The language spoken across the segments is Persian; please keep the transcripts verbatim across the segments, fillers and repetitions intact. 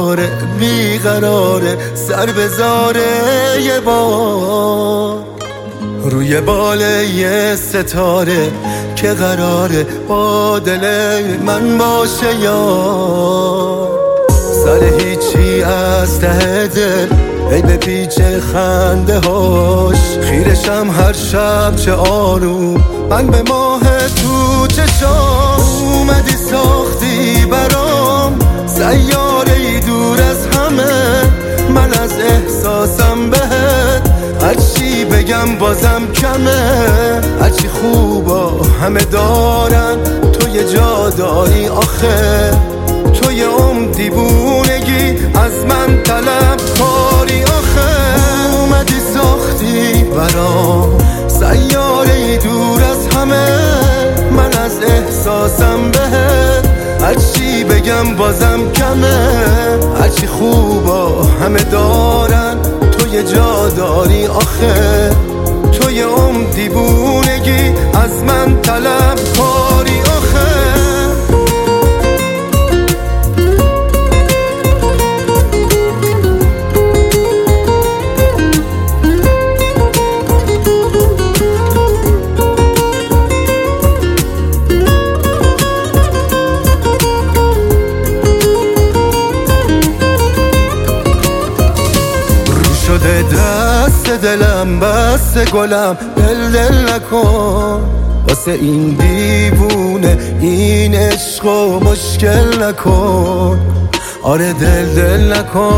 دوباره بیقراره سر بذاره یه بار روی باله یه ستاره که قراره با دل من باشه یار. سر هیچی از ته دل ای به پیچ خنده هاش خیرشم هر شب چه آروم من به ماه تو چشام. اومدی ساختی برام سیاره ای دور از همه من از احساسم بهت هرچی بگم بازم کمه هرچی خوبا همه دارن تو یه جا داری آخه تو یه عمر دیوونگی از من طلب کاری آخه. اومدی ساختی برام سیاره ای دور از همه من از احساسم بهت هرچی بگم بازم کمه هرچی خوبا همه دارن تو یه جا داری آخه تو یه عمر دیوونگی از من طلب کاری آخه. شده دست دلم بست گلم دل دل نکن واسه این دیوونه این عشق و مشکل نکن آره دل دل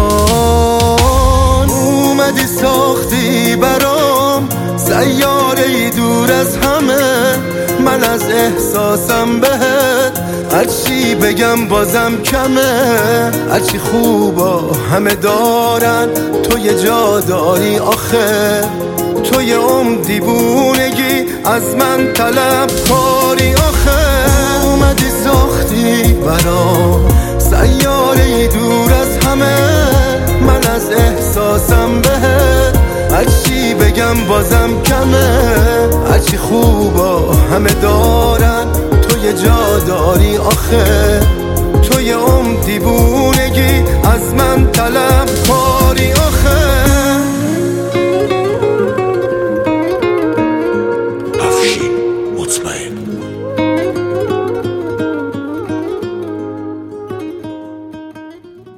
نکن. اومدی ساختی برام سیاره ای دور از همه من از احساسم بهت هرچی بگم بازم کمه هرچی خوبا همه دارن تو یه جا داری آخه تو یه عمر دیوونگی از من طلب کاری آخه. اومدی ساختی برام سیاره ای دور از همه من از احساسم بهت هرچی بگم بازم کمه هرچی خوبا همه دارن تو یه جا داری آخه